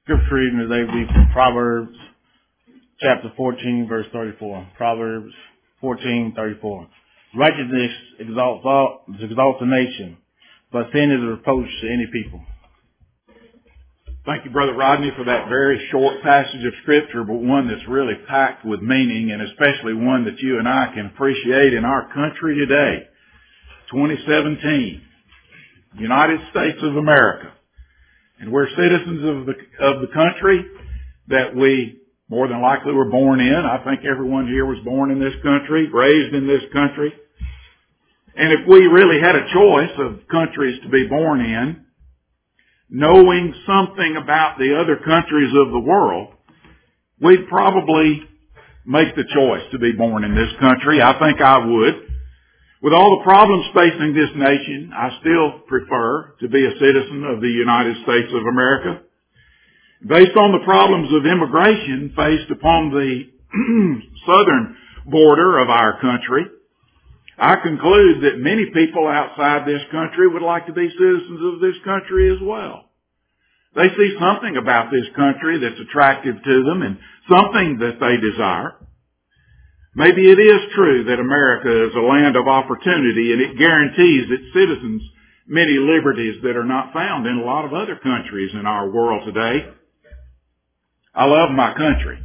Scripture reading today will be from Proverbs chapter 14, verse 34. Proverbs 14:34. Righteousness exalts a nation, but sin is a reproach to any people. Thank you, Brother Rodney, for that very short passage of Scripture, but one that's really packed with meaning, and especially one that you and I can appreciate in our country today. 2017, United States of America. And we're citizens of the country that we more than likely were born in. I think everyone here was born in this country, raised in this country. And if we really had a choice of countries to be born in, knowing something about the other countries of the world, we'd probably make the choice to be born in this country. I think I would. With all the problems facing this nation, I still prefer to be a citizen of the United States of America. Based on the problems of immigration faced upon the southern border of our country, I conclude that many people outside this country would like to be citizens of this country as well. They see something about this country that's attractive to them and something that they desire. Maybe it is true that America is a land of opportunity and it guarantees its citizens many liberties that are not found in a lot of other countries in our world today. I love my country.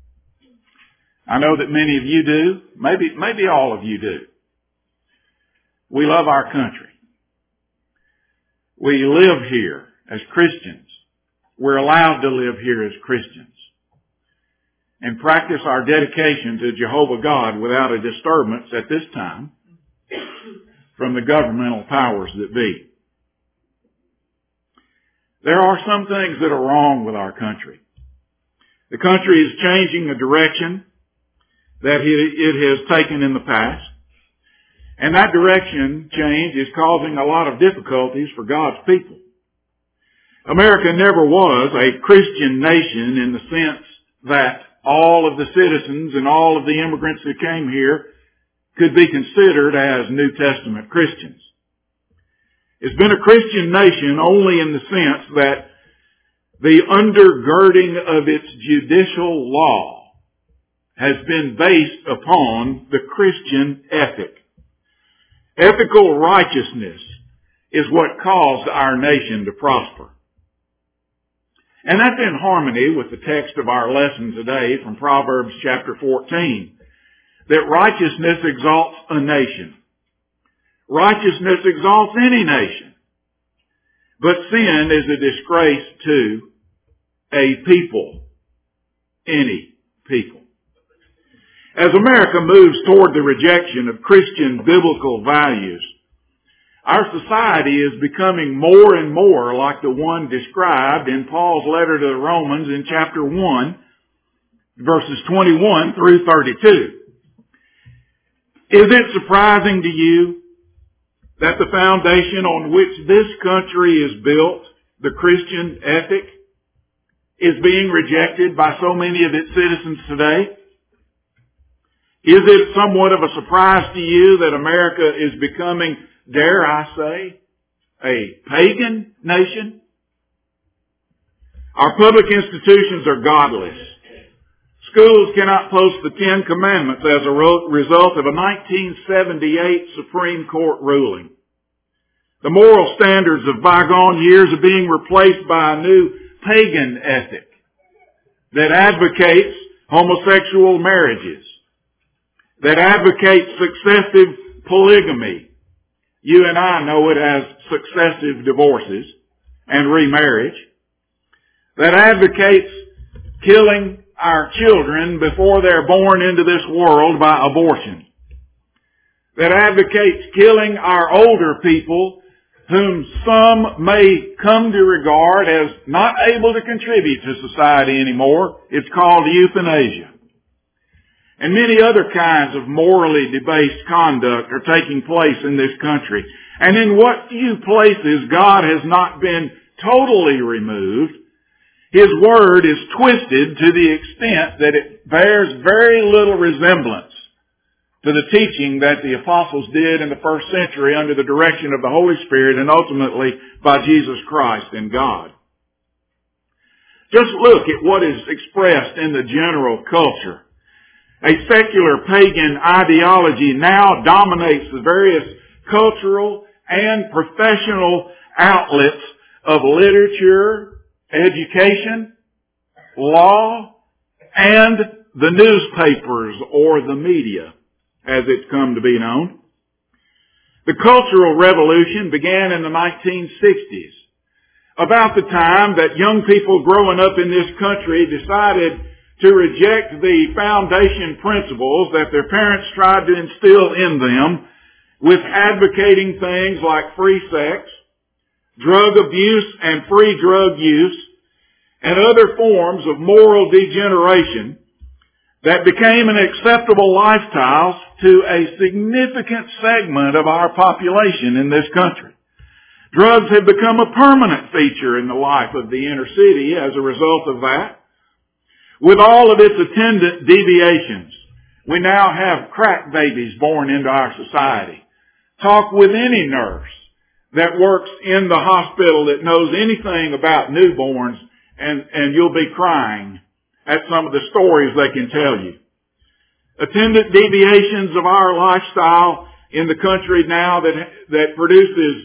I know that many of you do. Maybe all of you do. We love our country. We live here as Christians. We're allowed to live here as Christians and practice our dedication to Jehovah God without a disturbance at this time from the governmental powers that be. There are some things that are wrong with our country. The country is changing a direction that it has taken in the past, and that direction change is causing a lot of difficulties for God's people. America never was a Christian nation in the sense that all of the citizens and all of the immigrants who came here could be considered as New Testament Christians. It's been a Christian nation only in the sense that the undergirding of its judicial law has been based upon the Christian ethic. Ethical righteousness is what caused our nation to prosper. And that's in harmony with the text of our lesson today from Proverbs chapter 14, that righteousness exalts a nation. Righteousness exalts any nation. But sin is a disgrace to a people, any people. As America moves toward the rejection of Christian biblical values, our society is becoming more and more like the one described in Paul's letter to the Romans in chapter 1, verses 21 through 32. Is it surprising to you that the foundation on which this country is built, the Christian ethic, is being rejected by so many of its citizens today? Is it somewhat of a surprise to you that America is becoming, dare I say, a pagan nation? Our public institutions are godless. Schools cannot post the Ten Commandments as a result of a 1978 Supreme Court ruling. The moral standards of bygone years are being replaced by a new pagan ethic that advocates homosexual marriages, that advocates successive polygamy. You and I know it as successive divorces and remarriage. That advocates killing our children before they're born into this world by abortion. That advocates killing our older people whom some may come to regard as not able to contribute to society anymore. It's called euthanasia. And many other kinds of morally debased conduct are taking place in this country. And in what few places God has not been totally removed, His Word is twisted to the extent that it bears very little resemblance to the teaching that the apostles did in the first century under the direction of the Holy Spirit and ultimately by Jesus Christ and God. Just look at what is expressed in the general culture. A secular pagan ideology now dominates the various cultural and professional outlets of literature, education, law, and the newspapers or the media, as it's come to be known. The Cultural Revolution began in the 1960s, about the time that young people growing up in this country decided to reject the foundation principles that their parents tried to instill in them with advocating things like free sex, drug abuse and free drug use, and other forms of moral degeneration that became an acceptable lifestyle to a significant segment of our population in this country. Drugs have become a permanent feature in the life of the inner city as a result of that. With all of its attendant deviations, we now have crack babies born into our society. Talk with any nurse that works in the hospital that knows anything about newborns and you'll be crying at some of the stories they can tell you. Attendant deviations of our lifestyle in the country now that produces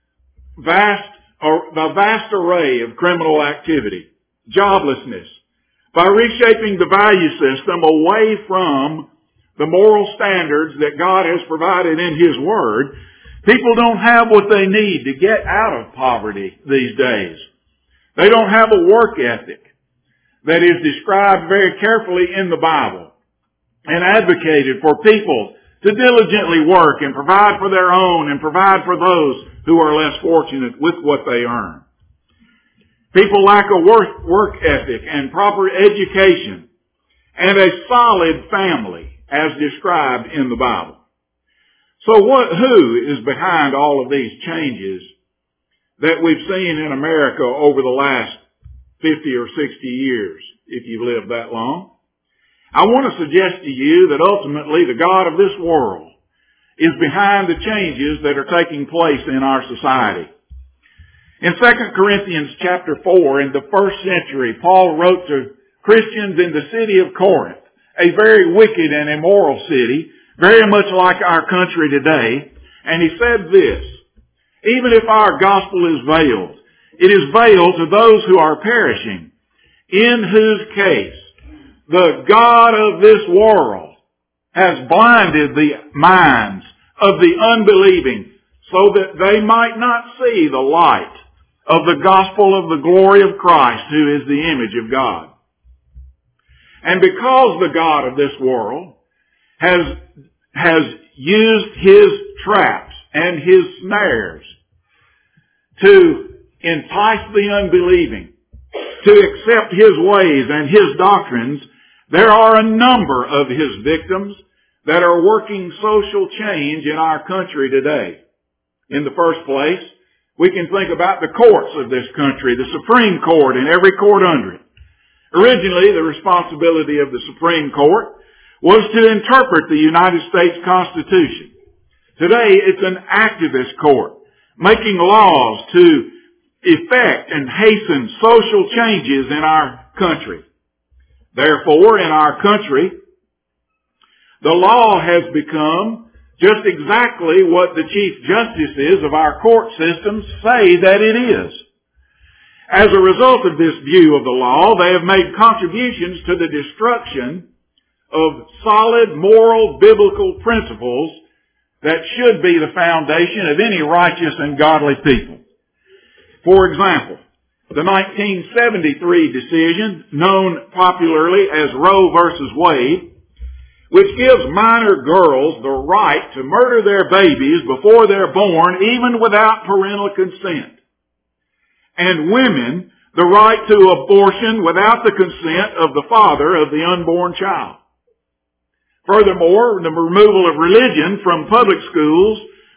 a vast array of criminal activity, joblessness, by reshaping the value system away from the moral standards that God has provided in His Word, people don't have what they need to get out of poverty these days. They don't have a work ethic that is described very carefully in the Bible and advocated for people to diligently work and provide for their own and provide for those who are less fortunate with what they earn. People lack a work ethic and proper education and a solid family as described in the Bible. So who is behind all of these changes that we've seen in America over the last 50 or 60 years, if you've lived that long? I want to suggest to you that ultimately the God of this world is behind the changes that are taking place in our society. In 2 Corinthians chapter 4, in the first century, Paul wrote to Christians in the city of Corinth, a very wicked and immoral city, very much like our country today, and he said this: even if our gospel is veiled, it is veiled to those who are perishing, in whose case the God of this world has blinded the minds of the unbelieving so that they might not see the light of the gospel of the glory of Christ, who is the image of God. And because the God of this world has used His traps and His snares to entice the unbelieving to accept His ways and His doctrines, there are a number of His victims that are working social change in our country today. In the first place, we can think about the courts of this country, the Supreme Court and every court under it. Originally, the responsibility of the Supreme Court was to interpret the United States Constitution. Today, it's an activist court, making laws to effect and hasten social changes in our country. Therefore, in our country, the law has become just exactly what the Chief Justices of our court systems say that it is. As a result of this view of the law, they have made contributions to the destruction of solid moral biblical principles that should be the foundation of any righteous and godly people. For example, the 1973 decision, known popularly as Roe versus Wade, which gives minor girls the right to murder their babies before they're born, even without parental consent, and women the right to abortion without the consent of the father of the unborn child. Furthermore, the removal of religion from public schools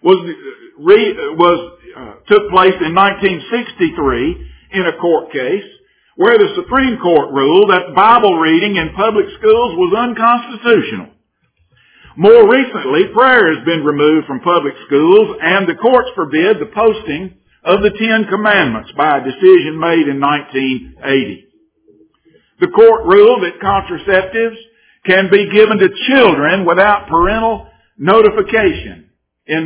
took place in 1963 in a court case where the Supreme Court ruled that Bible reading in public schools was unconstitutional. More recently, prayer has been removed from public schools, and the courts forbid the posting of the Ten Commandments by a decision made in 1980. The court ruled that contraceptives can be given to children without parental notification in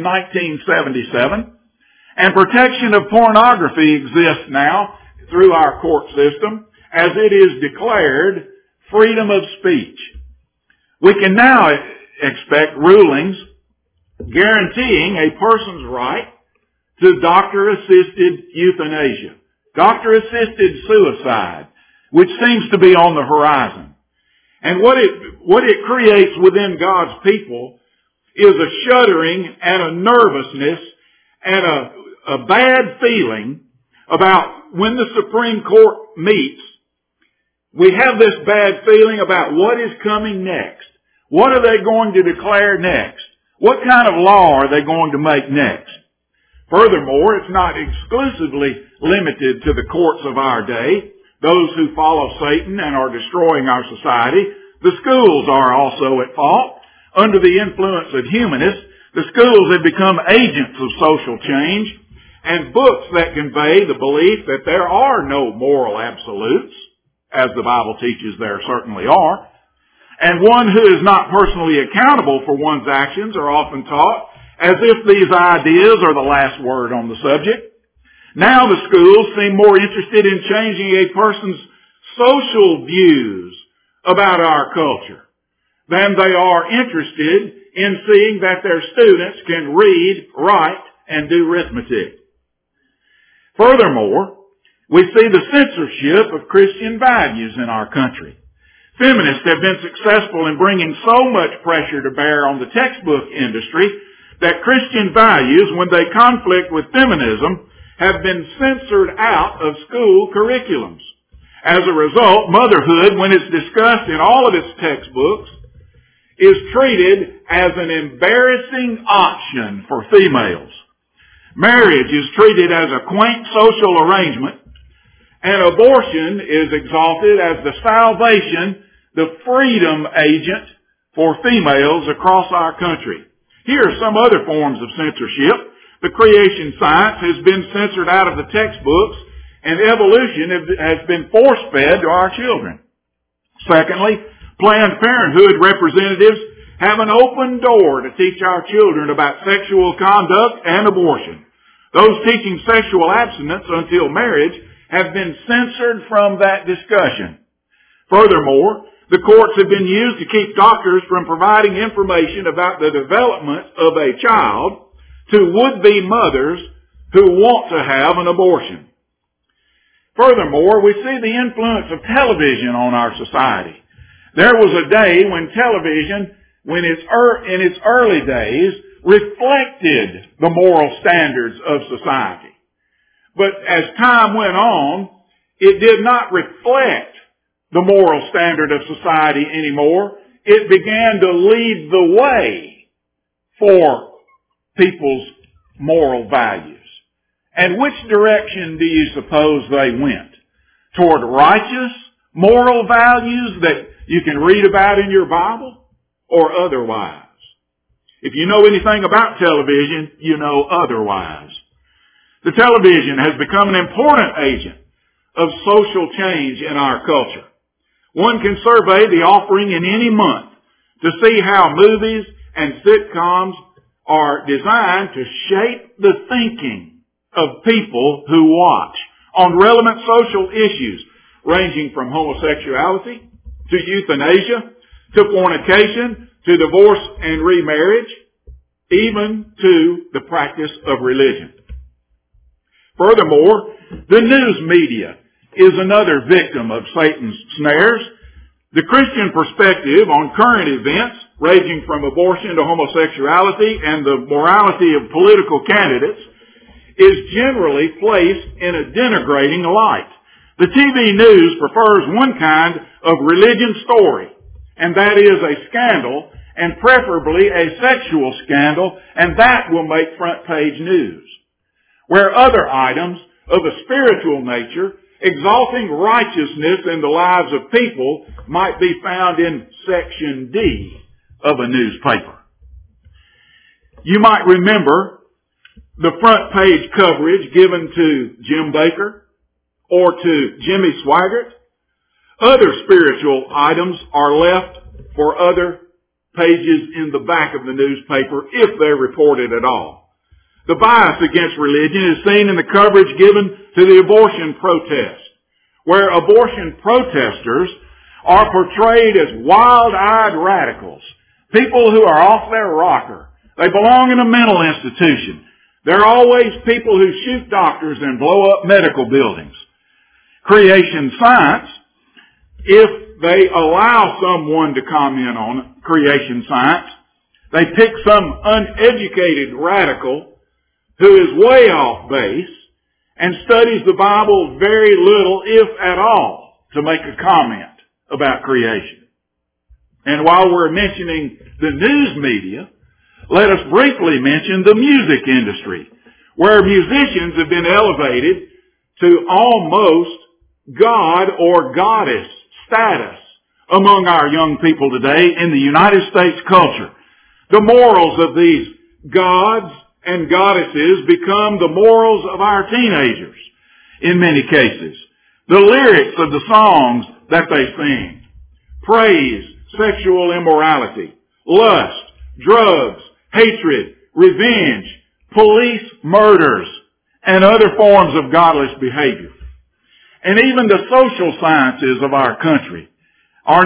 1977. And protection of pornography exists now through our court system as it is declared freedom of speech. We can now expect rulings guaranteeing a person's right to doctor-assisted euthanasia, doctor-assisted suicide, which seems to be on the horizon. And what it creates within God's people is a shuddering and a nervousness and a bad feeling about when the Supreme Court meets. We have this bad feeling about what is coming next. What are they going to declare next? What kind of law are they going to make next? Furthermore, it's not exclusively limited to the courts of our day, those who follow Satan and are destroying our society. The schools are also at fault. Under the influence of humanists, the schools have become agents of social change, and books that convey the belief that there are no moral absolutes, as the Bible teaches there certainly are, and one who is not personally accountable for one's actions are often taught as if these ideas are the last word on the subject. Now the schools seem more interested in changing a person's social views about our culture than they are interested in seeing that their students can read, write, and do arithmetic. Furthermore, we see the censorship of Christian values in our country. Feminists have been successful in bringing so much pressure to bear on the textbook industry that Christian values, when they conflict with feminism, have been censored out of school curriculums. As a result, motherhood, when it's discussed in all of its textbooks, is treated as an embarrassing option for females. Marriage is treated as a quaint social arrangement, and abortion is exalted as the salvation, the freedom agent for females across our country. Here are some other forms of censorship. The creation science has been censored out of the textbooks, and evolution has been force-fed to our children. Secondly, Planned Parenthood representatives have an open door to teach our children about sexual conduct and abortion. Those teaching sexual abstinence until marriage have been censored from that discussion. Furthermore, the courts have been used to keep doctors from providing information about the development of a child to would-be mothers who want to have an abortion. Furthermore, we see the influence of television on our society. There was a day when television, in its early days, reflected the moral standards of society. But as time went on, it did not reflect the moral standard of society anymore. It began to lead the way for people's moral values. And which direction do you suppose they went? Toward righteous moral values that you can read about in your Bible, or otherwise? If you know anything about television, you know otherwise. The television has become an important agent of social change in our culture. One can survey the offering in any month to see how movies and sitcoms are designed to shape the thinking of people who watch on relevant social issues ranging from homosexuality to euthanasia to fornication to divorce and remarriage, even to the practice of religion. Furthermore, the news media is another victim of Satan's snares. The Christian perspective on current events, ranging from abortion to homosexuality and the morality of political candidates, is generally placed in a denigrating light. The TV news prefers one kind of religion story, and that is a scandal, and preferably a sexual scandal, and that will make front page news. Where other items of a spiritual nature, exalting righteousness in the lives of people, might be found in section D of a newspaper. You might remember the front page coverage given to Jim Bakker or to Jimmy Swaggart Other spiritual items are left for other pages in the back of the newspaper if they're reported at all. The bias against religion is seen in the coverage given to the abortion protest, where abortion protesters are portrayed as wild-eyed radicals, people who are off their rocker. They belong in a mental institution. They're always people who shoot doctors and blow up medical buildings. Creation science, if they allow someone to comment on creation science, they pick some uneducated radical who is way off base and studies the Bible very little, if at all, to make a comment about creation. And while we're mentioning the news media, let us briefly mention the music industry, where musicians have been elevated to almost god or goddess status among our young people today in the United States culture. The morals of these gods and goddesses become the morals of our teenagers in many cases. The lyrics of the songs that they sing praise sexual immorality, lust, drugs, hatred, revenge, police murders, and other forms of godless behavior. And even the social sciences of our country are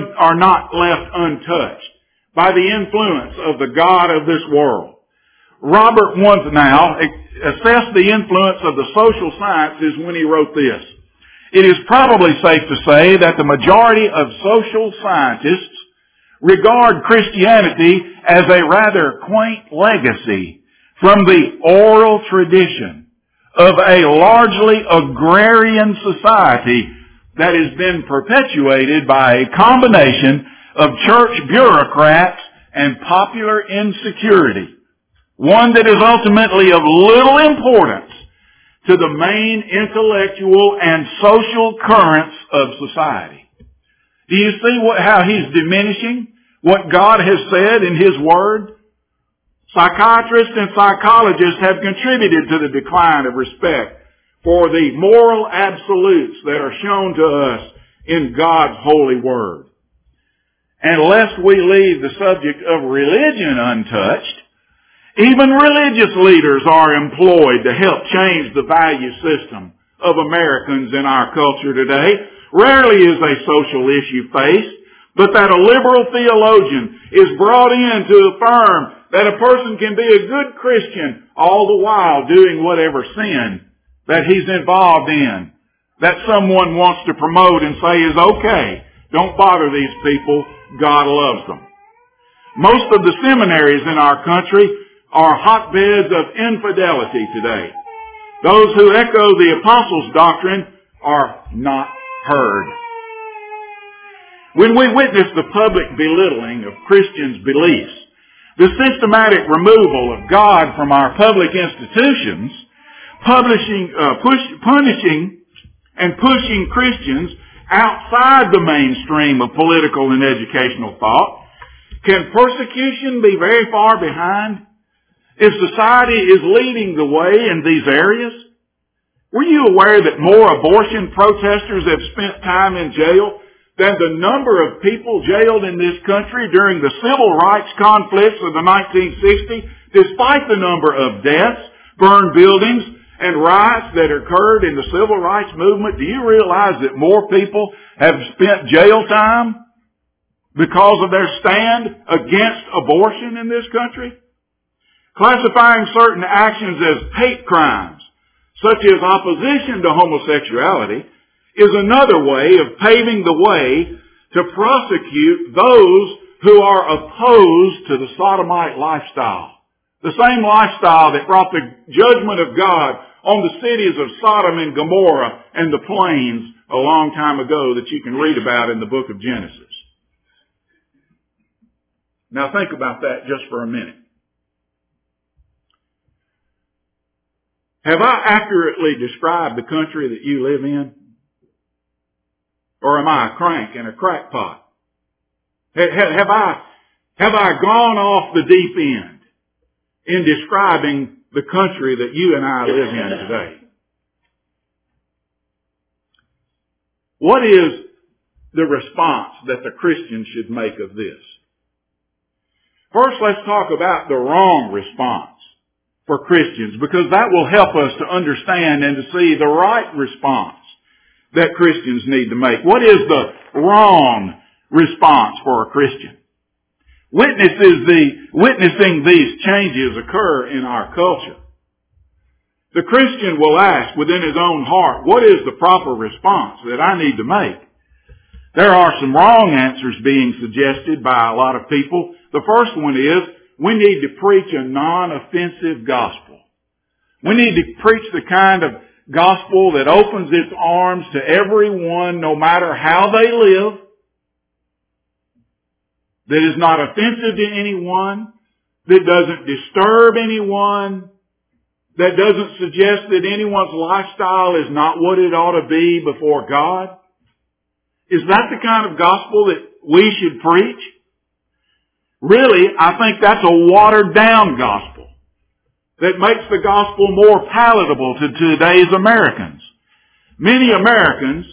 not left untouched by the influence of the God of this world. Robert Wunthau assessed the influence of the social sciences when he wrote this. It is probably safe to say that the majority of social scientists regard Christianity as a rather quaint legacy from the oral tradition of a largely agrarian society that has been perpetuated by a combination of church bureaucrats and popular insecurity, one that is ultimately of little importance to the main intellectual and social currents of society. Do you see how he's diminishing what God has said in His Word? Psychiatrists and psychologists have contributed to the decline of respect for the moral absolutes that are shown to us in God's holy Word. And lest we leave the subject of religion untouched, even religious leaders are employed to help change the value system of Americans in our culture today. Rarely is a social issue faced, but that a liberal theologian is brought in to affirm that a person can be a good Christian all the while doing whatever sin that he's involved in, that someone wants to promote and say is okay. Don't bother these people. God loves them. Most of the seminaries in our country are hotbeds of infidelity today. Those who echo the apostles' doctrine are not heard. When we witness the public belittling of Christians' beliefs, the systematic removal of God from our public institutions, punishing and pushing Christians outside the mainstream of political and educational thought, can persecution be very far behind if society is leading the way in these areas? Were you aware that more abortion protesters have spent time in jail than the number of people jailed in this country during the civil rights conflicts of the 1960s, despite the number of deaths, burned buildings, and riots that occurred in the civil rights movement? Do you realize that more people have spent jail time because of their stand against abortion in this country? Classifying certain actions as hate crimes, such as opposition to homosexuality, is another way of paving the way to prosecute those who are opposed to the sodomite lifestyle. The same lifestyle that brought the judgment of God on the cities of Sodom and Gomorrah and the plains a long time ago that you can read about in the book of Genesis. Now think about that just for a minute. Have I accurately described the country that you live in? Or am I a crank and a crackpot? Have I gone off the deep end in describing the country that you and I live in today? What is the response that the Christian should make of this. First, let's talk about the wrong response for Christians, because that will help us to understand and to see the right response that Christians need to make. What is the wrong response for a Christian? Witnessing these changes occur in our culture. The Christian will ask within his own heart, what is the proper response that I need to make? There are some wrong answers being suggested by a lot of people. The first one is, we need to preach a non-offensive gospel. We need to preach the kind of gospel that opens its arms to everyone, no matter how they live, that is not offensive to anyone, that doesn't disturb anyone, that doesn't suggest that anyone's lifestyle is not what it ought to be before God. Is that the kind of gospel that we should preach? Really, I think that's a watered down gospel that makes the gospel more palatable to today's Americans. Many of America's,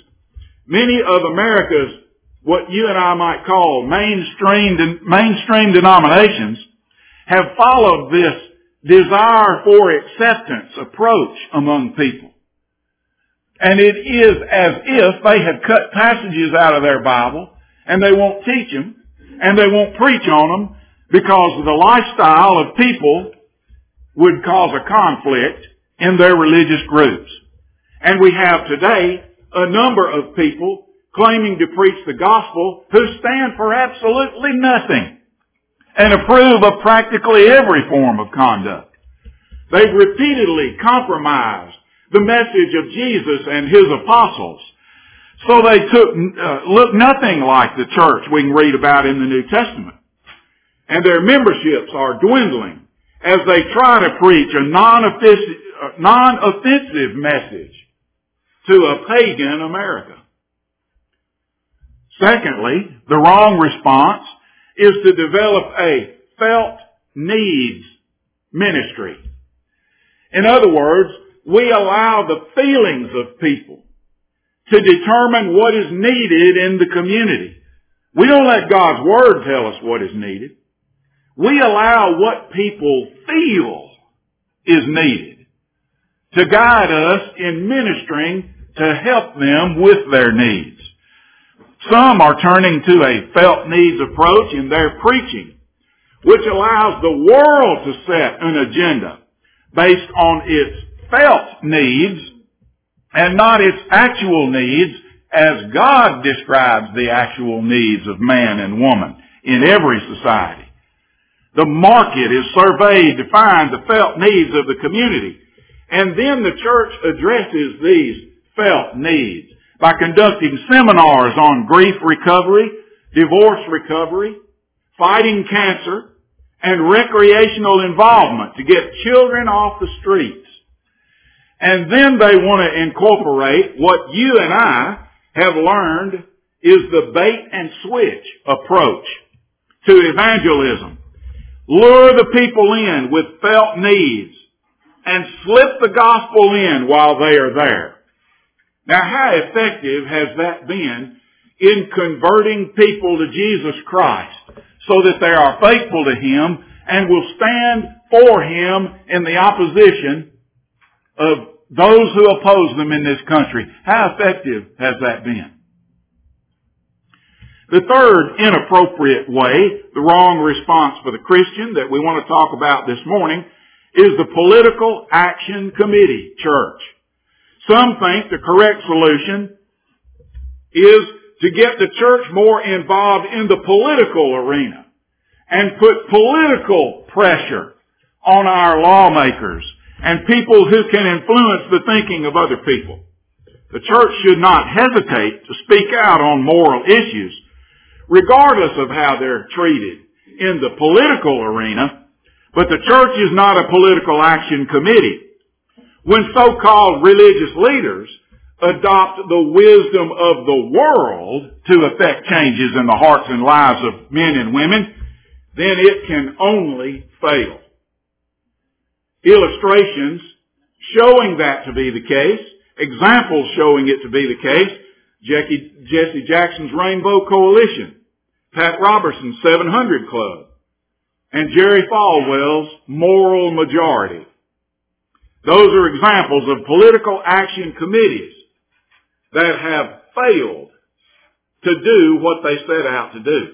what you and I might call mainstream denominations, have followed this desire for acceptance approach among people. And it is as if they have cut passages out of their Bible and they won't teach them and they won't preach on them because the lifestyle of people would cause a conflict in their religious groups. And we have today a number of people claiming to preach the gospel who stand for absolutely nothing and approve of practically every form of conduct. They've repeatedly compromised the message of Jesus and His apostles. So they look nothing like the church we can read about in the New Testament. And their memberships are dwindling as they try to preach a non-offensive message to a pagan America. Secondly, the wrong response is to develop a felt needs ministry. In other words, we allow the feelings of people to determine what is needed in the community. We don't let God's Word tell us what is needed. We allow what people feel is needed to guide us in ministering to help them with their needs. Some are turning to a felt needs approach in their preaching, which allows the world to set an agenda based on its felt needs and not its actual needs as God describes the actual needs of man and woman in every society. The market is surveyed to find the felt needs of the community, and then the church addresses these felt needs by conducting seminars on grief recovery, divorce recovery, fighting cancer, and recreational involvement to get children off the streets. And then they want to incorporate what you and I have learned is the bait and switch approach to evangelism. Lure the people in with felt needs and slip the gospel in while they are there. Now, how effective has that been in converting people to Jesus Christ so that they are faithful to Him and will stand for Him in the opposition of those who oppose them in this country? How effective has that been? The third inappropriate way, the wrong response for the Christian that we want to talk about this morning, is the Political Action Committee church. Some think the correct solution is to get the church more involved in the political arena and put political pressure on our lawmakers and people who can influence the thinking of other people. The church should not hesitate to speak out on moral issues, regardless of how they're treated in the political arena, but the church is not a political action committee. When so-called religious leaders adopt the wisdom of the world to effect changes in the hearts and lives of men and women, then it can only fail. Illustrations showing that to be the case, examples showing it to be the case, Jesse Jackson's Rainbow Coalition, Pat Robertson's 700 Club, and Jerry Falwell's Moral Majority. Those are examples of political action committees that have failed to do what they set out to do.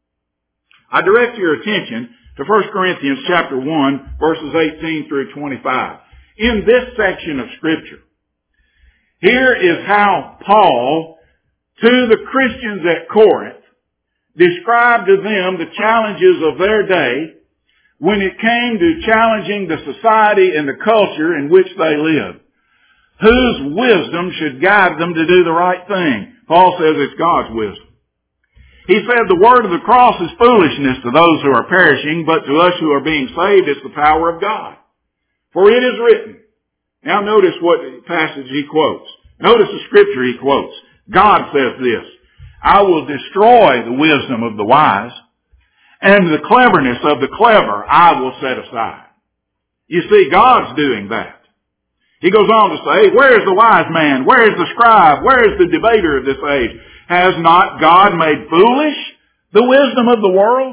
I direct your attention to 1 Corinthians chapter 1, verses 18 through 25. In this section of Scripture, here is how Paul, to the Christians at Corinth, described to them the challenges of their day when it came to challenging the society and the culture in which they lived. Whose wisdom should guide them to do the right thing? Paul says it's God's wisdom. He said the word of the cross is foolishness to those who are perishing, but to us who are being saved it's the power of God. For it is written. Now notice what passage he quotes. Notice the scripture he quotes. God says this, I will destroy the wisdom of the wise, and the cleverness of the clever I will set aside. You see, God's doing that. He goes on to say, where is the wise man? Where is the scribe? Where is the debater of this age? Has not God made foolish the wisdom of the world?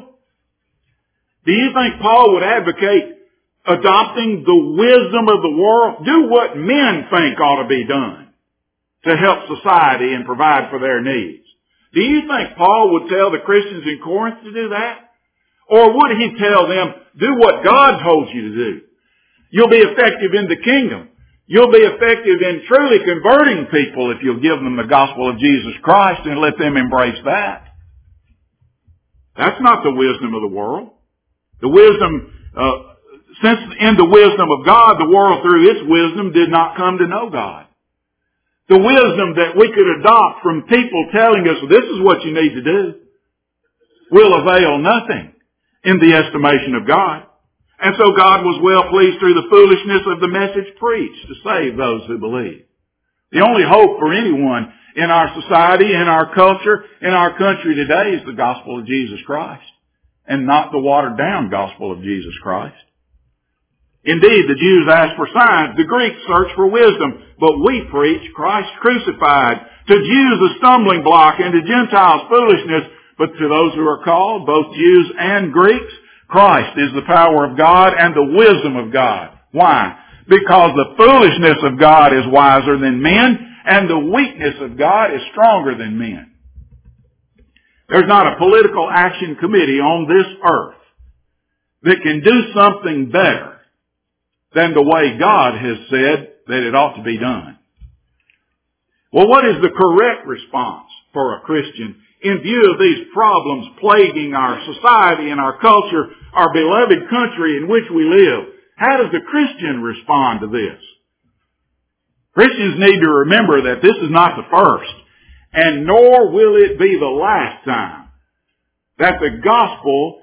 Do you think Paul would advocate adopting the wisdom of the world? Do what men think ought to be done to help society and provide for their needs. Do you think Paul would tell the Christians in Corinth to do that? Or would he tell them, do what God told you to do? You'll be effective in the kingdom. You'll be effective in truly converting people if you'll give them the gospel of Jesus Christ and let them embrace that. That's not the wisdom of the world. The wisdom, since in the wisdom of God, the world through its wisdom did not come to know God. The wisdom that we could adopt from people telling us, this is what you need to do, will avail nothing in the estimation of God. And so God was well pleased through the foolishness of the message preached to save those who believe. The only hope for anyone in our society, in our culture, in our country today is the gospel of Jesus Christ, and not the watered down gospel of Jesus Christ. Indeed, the Jews asked for signs, the Greeks searched for wisdom, but we preach Christ crucified. To Jews a stumbling block, and to Gentiles foolishness, but to those who are called, both Jews and Greeks, Christ is the power of God and the wisdom of God. Why? Because the foolishness of God is wiser than men, and the weakness of God is stronger than men. There's not a political action committee on this earth that can do something better than the way God has said that it ought to be done. Well, what is the correct response for a Christian in view of these problems plaguing our society and our culture, our beloved country in which we live? How does the Christian respond to this? Christians need to remember that this is not the first, and nor will it be the last time that the gospel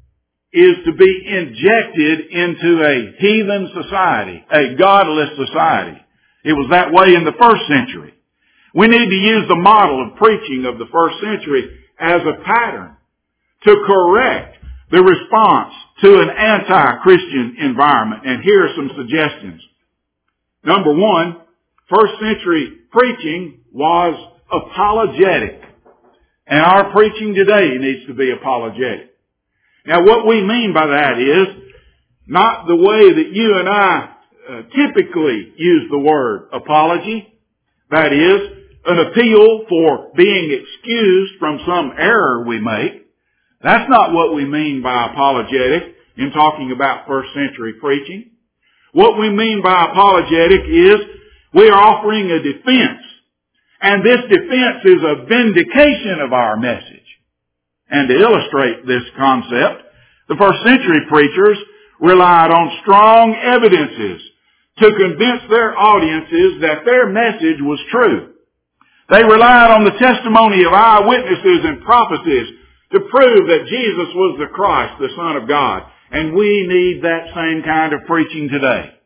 is to be injected into a heathen society, a godless society. It was that way in the first century. We need to use the model of preaching of the first century as a pattern to correct the response to an anti-Christian environment. And here are some suggestions. Number one, first century preaching was apologetic. And our preaching today needs to be apologetic. Now what we mean by that is not the way that you and I typically use the word apology. That is, an appeal for being excused from some error we make. That's not what we mean by apologetic in talking about first century preaching. What we mean by apologetic is we are offering a defense. And this defense is a vindication of our message. And to illustrate this concept, the first century preachers relied on strong evidences to convince their audiences that their message was true. They relied on the testimony of eyewitnesses and prophecies to prove that Jesus was the Christ, the Son of God. And we need that same kind of preaching today.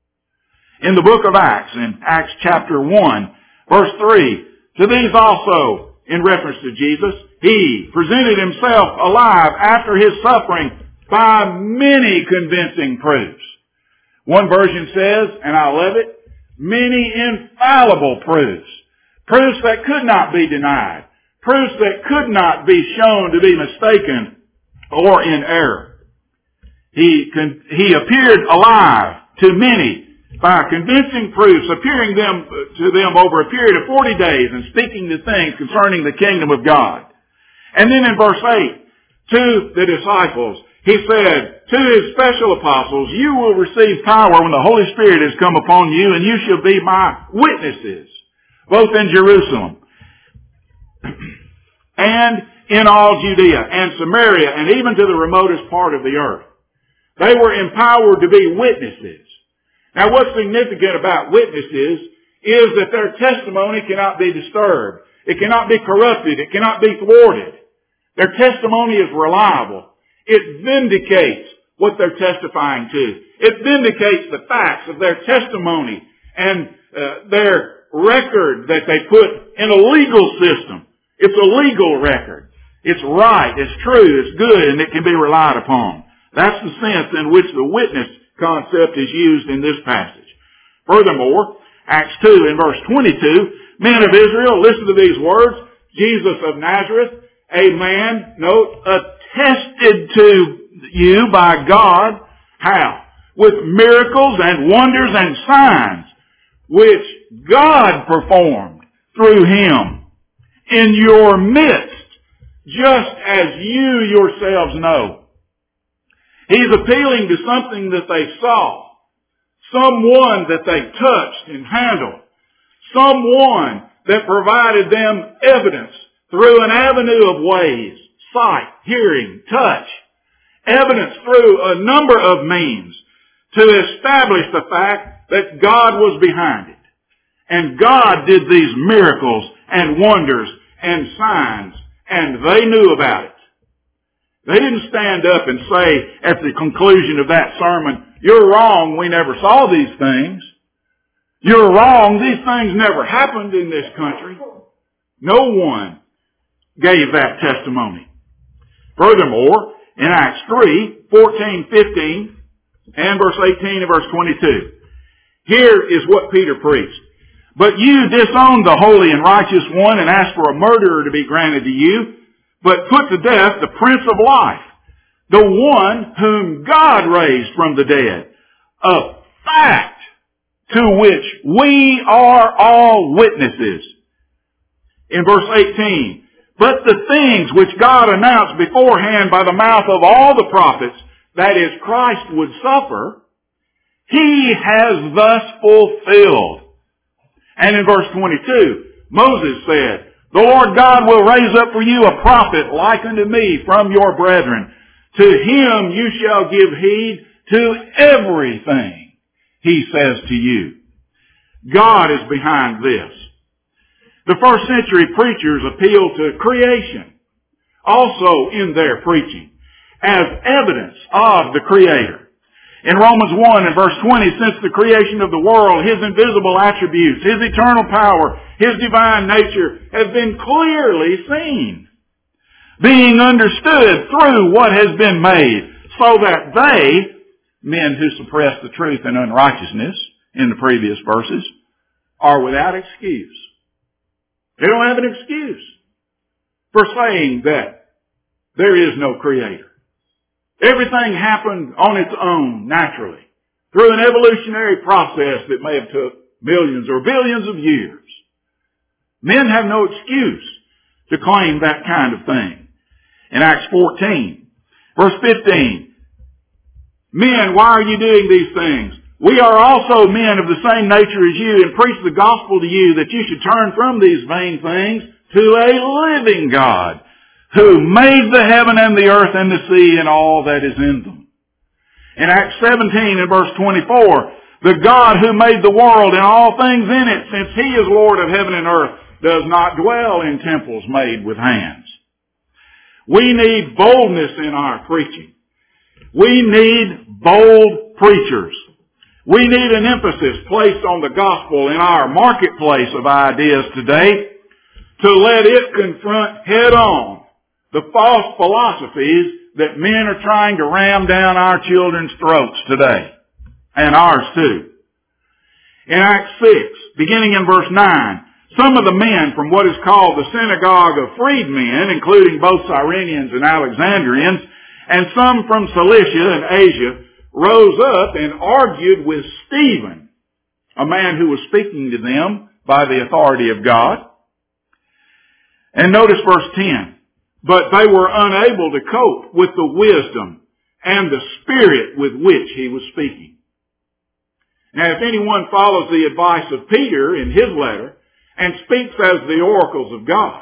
In the book of Acts, in Acts chapter 1, verse 3, to these also, in reference to Jesus, he presented himself alive after his suffering by many convincing proofs. One version says, and I love it, many infallible proofs, proofs that could not be denied, proofs that could not be shown to be mistaken or in error. He appeared alive to many by convincing proofs, appearing to them over a period of 40 days and speaking to things concerning the kingdom of God. And then in verse 8, to the disciples, he said, to his special apostles, you will receive power when the Holy Spirit has come upon you, and you shall be my witnesses, both in Jerusalem and in all Judea and Samaria and even to the remotest part of the earth. They were empowered to be witnesses. Now what's significant about witnesses is that their testimony cannot be disturbed. It cannot be corrupted. It cannot be thwarted. Their testimony is reliable. It vindicates what they're testifying to. It vindicates the facts of their testimony and their record that they put in a legal system. It's a legal record. It's right, it's true, it's good, and it can be relied upon. That's the sense in which the witness concept is used in this passage. Furthermore, Acts 2 in verse 22, men of Israel, listen to these words, Jesus of Nazareth, a man, note, attested to you by God. How? With miracles and wonders and signs, which God performed through him in your midst, just as you yourselves know. He's appealing to something that they saw, someone that they touched and handled, someone that provided them evidence through an avenue of ways, sight, hearing, touch, evidence through a number of means to establish the fact that God was behind it. And God did these miracles and wonders and signs, and they knew about it. They didn't stand up and say at the conclusion of that sermon, you're wrong, we never saw these things. You're wrong, these things never happened in this country. No one gave that testimony. Furthermore, in Acts 3, 14, 15, and verse 18 and verse 22, here is what Peter preached. But you disowned the holy and righteous one and asked for a murderer to be granted to you, but put to death the Prince of Life, the one whom God raised from the dead, a fact to which we are all witnesses. In verse 18, but the things which God announced beforehand by the mouth of all the prophets, that is, Christ would suffer, he has thus fulfilled. And in verse 22, Moses said, the Lord God will raise up for you a prophet like unto me from your brethren. To him you shall give heed to everything he says to you. God is behind this. The first century preachers appealed to creation, also in their preaching, as evidence of the Creator. In Romans 1 and verse 20, since the creation of the world, his invisible attributes, his eternal power, his divine nature have been clearly seen, being understood through what has been made, so that they, men who suppress the truth in unrighteousness in the previous verses, are without excuse. They don't have an excuse for saying that there is no Creator. Everything happened on its own, naturally, through an evolutionary process that may have took millions or billions of years. Men have no excuse to claim that kind of thing. In Acts 14, verse 15, men, why are you doing these things? We are also men of the same nature as you, and preach the gospel to you that you should turn from these vain things to a living God, who made the heaven and the earth and the sea and all that is in them. In Acts 17 and verse 24, the God who made the world and all things in it, since he is Lord of heaven and earth, does not dwell in temples made with hands. We need boldness in our preaching. We need bold preachers. We need an emphasis placed on the gospel in our marketplace of ideas today to let it confront head on the false philosophies that men are trying to ram down our children's throats today, and ours too. In Acts 6, beginning in verse 9, some of the men from what is called the synagogue of freedmen, including both Cyrenians and Alexandrians, and some from Cilicia and Asia, rose up and argued with Stephen, a man who was speaking to them by the authority of God. And notice verse 10. But they were unable to cope with the wisdom and the spirit with which he was speaking. Now, if anyone follows the advice of Peter in his letter and speaks as the oracles of God,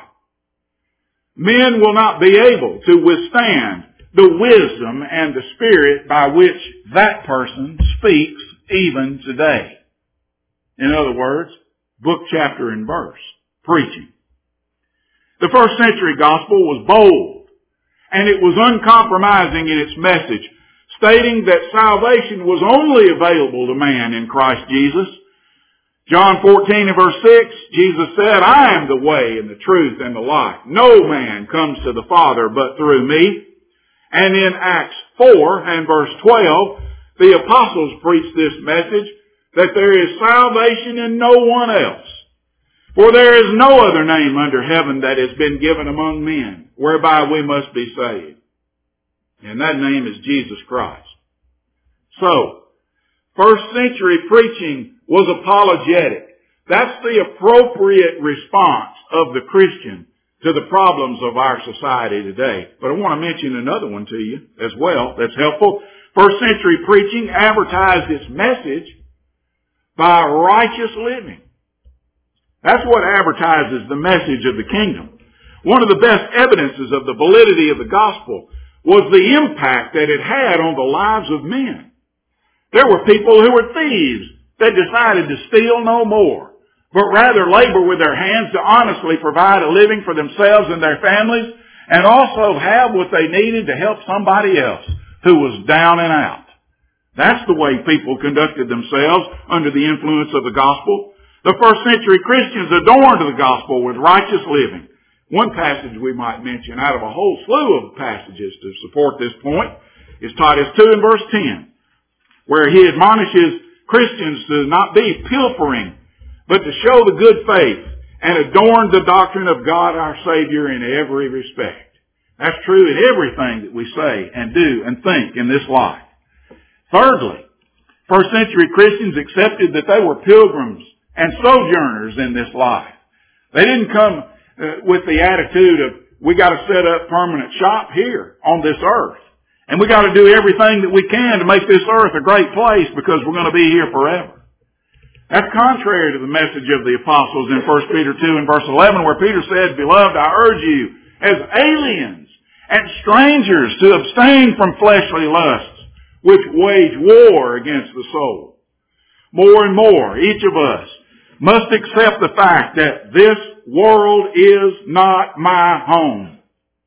men will not be able to withstand the wisdom and the spirit by which that person speaks even today. In other words, book, chapter, and verse, preaching. The first century gospel was bold, and it was uncompromising in its message, stating that salvation was only available to man in Christ Jesus. John 14 and verse 6, Jesus said, I am the way and the truth and the life. No man comes to the Father but through me. And in Acts 4 and verse 12, the apostles preached this message, that there is salvation in no one else. For there is no other name under heaven that has been given among men, whereby we must be saved. And that name is Jesus Christ. So, first century preaching was apologetic. That's the appropriate response of the Christian to the problems of our society today. But I want to mention another one to you as well that's helpful. First century preaching advertised its message by righteous living. That's what advertises the message of the kingdom. One of the best evidences of the validity of the gospel was the impact that it had on the lives of men. There were people who were thieves that decided to steal no more, but rather labor with their hands to honestly provide a living for themselves and their families, and also have what they needed to help somebody else who was down and out. That's the way people conducted themselves under the influence of the gospel. The first century Christians adorned the gospel with righteous living. One passage we might mention out of a whole slew of passages to support this point is Titus 2 and verse 10, where he admonishes Christians to not be pilfering, but to show the good faith and adorn the doctrine of God our Savior in every respect. That's true in everything that we say and do and think in this life. Thirdly, first century Christians accepted that they were pilgrims and sojourners in this life. They didn't come with the attitude of, we got to set up permanent shop here on this earth. And we got to do everything that we can to make this earth a great place because we're going to be here forever. That's contrary to the message of the apostles in 1 Peter 2 and verse 11, where Peter said, Beloved, I urge you as aliens and strangers to abstain from fleshly lusts, which wage war against the soul. More and more, each of us must accept the fact that this world is not my home.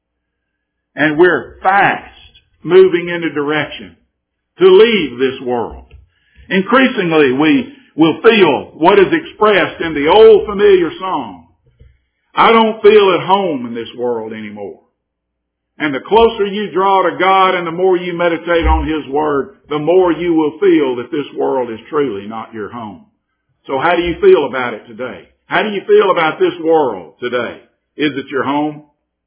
And we're fast moving in a direction to leave this world. Increasingly, we will feel what is expressed in the old familiar song. I don't feel at home in this world anymore. And the closer you draw to God and the more you meditate on His Word, the more you will feel that this world is truly not your home. So how do you feel about it today? How do you feel about this world today? Is it your home?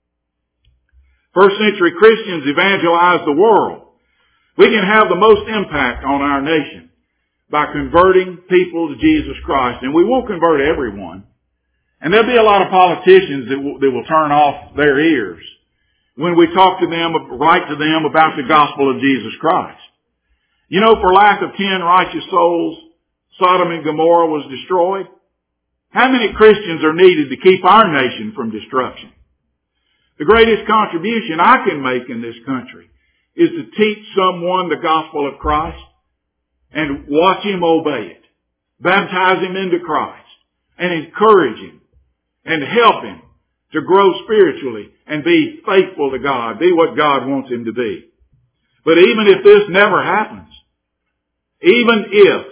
First century Christians evangelized the world. We can have the most impact on our nation by converting people to Jesus Christ. And we won't convert everyone. And there'll be a lot of politicians that will turn off their ears when we talk to them, write to them about the gospel of Jesus Christ. You know, for lack of 10 righteous souls, Sodom and Gomorrah was destroyed. How many Christians are needed to keep our nation from destruction? The greatest contribution I can make in this country is to teach someone the gospel of Christ and watch him obey it. Baptize him into Christ and encourage him and help him to grow spiritually and be faithful to God, be what God wants him to be. But even if this never happens, even if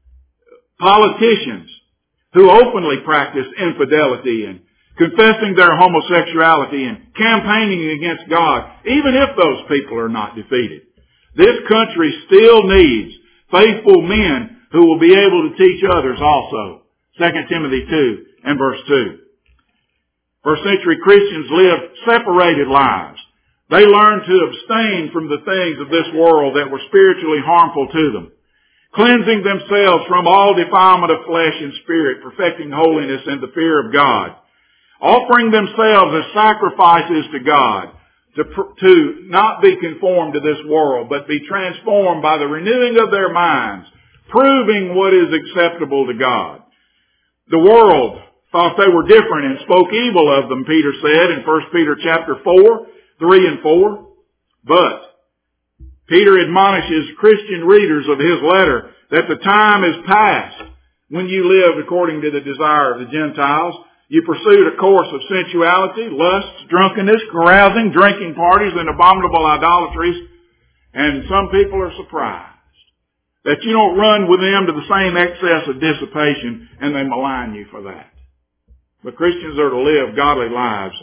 politicians who openly practice infidelity and confessing their homosexuality and campaigning against God, even if those people are not defeated, this country still needs faithful men who will be able to teach others also 2 Timothy 2 and verse 2. First century Christians lived separated lives. They learned to abstain from the things of this world that were spiritually harmful to them, cleansing themselves from all defilement of flesh and spirit, perfecting holiness in the fear of God, offering themselves as sacrifices to God, to not be conformed to this world, but be transformed by the renewing of their minds, proving what is acceptable to God. The world thought they were different and spoke evil of them, Peter said in 1 Peter chapter 4, 3 and 4. But Peter admonishes Christian readers of his letter that the time is past when you lived according to the desire of the Gentiles. You pursued a course of sensuality, lust, drunkenness, carousing, drinking parties, and abominable idolatries. And some people are surprised that you don't run with them to the same excess of dissipation, and they malign you for that. But Christians are to live godly lives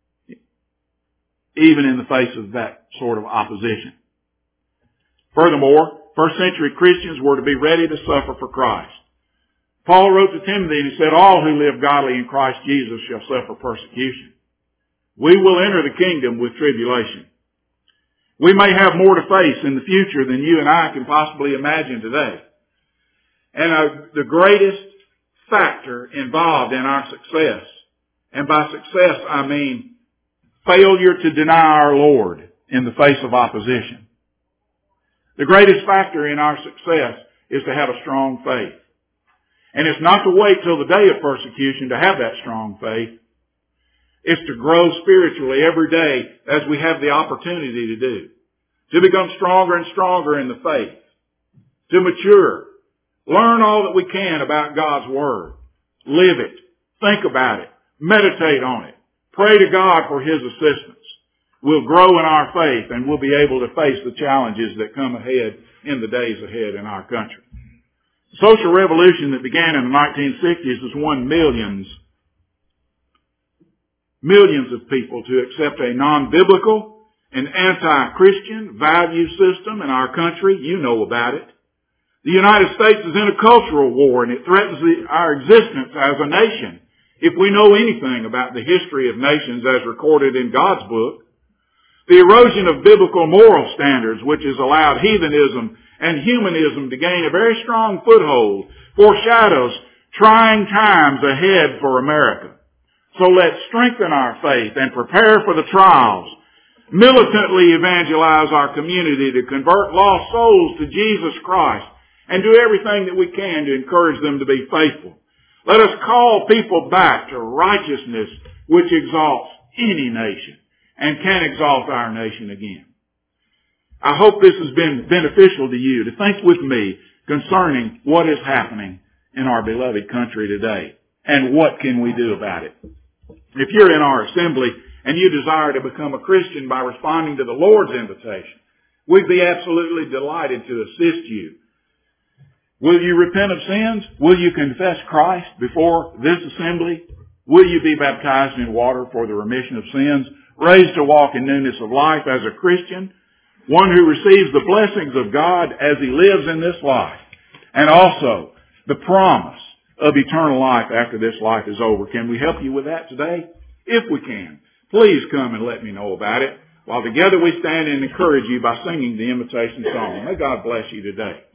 even in the face of that sort of opposition. Furthermore, first century Christians were to be ready to suffer for Christ. Paul wrote to Timothy and he said, all who live godly in Christ Jesus shall suffer persecution. We will enter the kingdom with tribulation. We may have more to face in the future than you and I can possibly imagine today. And the greatest factor involved in our success, and by success I mean failure to deny our Lord in the face of opposition. The greatest factor in our success is to have a strong faith. And it's not to wait till the day of persecution to have that strong faith. It's to grow spiritually every day as we have the opportunity to do. To become stronger and stronger in the faith. To mature. Learn all that we can about God's Word. Live it. Think about it. Meditate on it. Pray to God for His assistance. We'll grow in our faith and we'll be able to face the challenges that come ahead in the days ahead in our country. The social revolution that began in the 1960s has won millions of people to accept a non-biblical and anti-Christian value system in our country. You know about it. The United States is in a cultural war and it threatens our existence as a nation. If we know anything about the history of nations as recorded in God's book, the erosion of biblical moral standards, which has allowed heathenism and humanism to gain a very strong foothold, foreshadows trying times ahead for America. So let's strengthen our faith and prepare for the trials, militantly evangelize our community to convert lost souls to Jesus Christ, and do everything that we can to encourage them to be faithful. Let us call people back to righteousness, which exalts any nation and can exalt our nation again. I hope this has been beneficial to you to think with me concerning what is happening in our beloved country today and what can we do about it. If you're in our assembly and you desire to become a Christian by responding to the Lord's invitation, we'd be absolutely delighted to assist you. Will you repent of sins? Will you confess Christ before this assembly? Will you be baptized in water for the remission of sins, raised to walk in newness of life as a Christian, one who receives the blessings of God as he lives in this life, and also the promise of eternal life after this life is over? Can we help you with that today? If we can, please come and let me know about it. While together we stand and encourage you by singing the invitation song. May God bless you today.